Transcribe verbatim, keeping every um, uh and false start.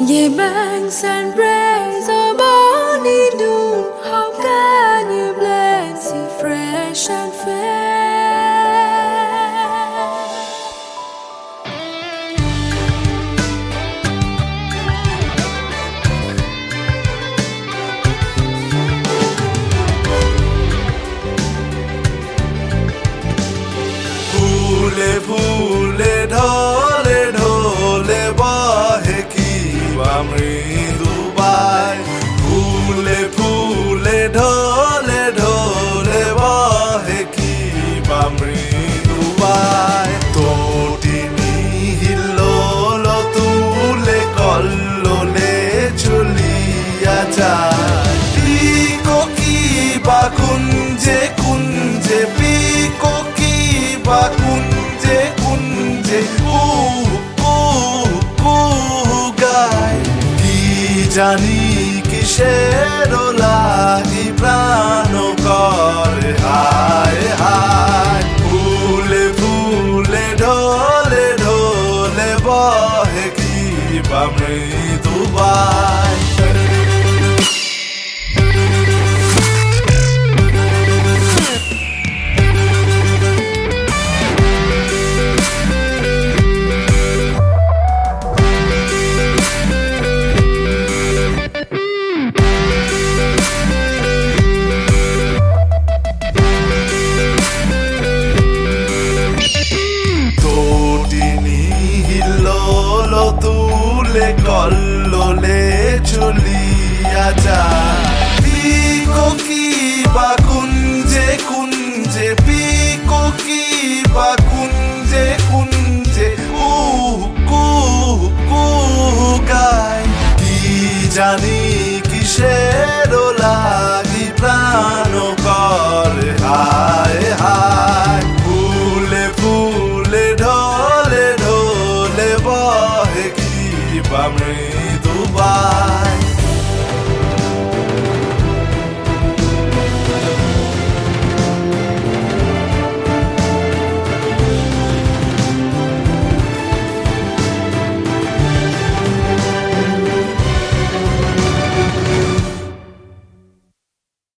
Ye banks and breaks of morning noon, how can you bless it fresh and fair? Phule phule dhole dhole bahe ki bamridu bai. Phule phule dhole dhole bahe ki bamridu bai. Totini hillolo tule kollole chuliya jai. Piko ki ba kunje kunje piko ki ba kunje kunje u u u গায় কি জানি কিসের লাগি প্রাণ করে হায় হায় ফুলে ফুলে ঢলে ঢলে বহে কি বা মৃদু বাই tule kollole chuliya jai. Piko ki ba kunje kunje piko ki ba kunje kunje u ku ku গায় কি জানি কিসের লাগি প্রাণ করে হায় হায় ফুলে ফুলে ঢলে ঢলে বহে কি বা মৃদু বাই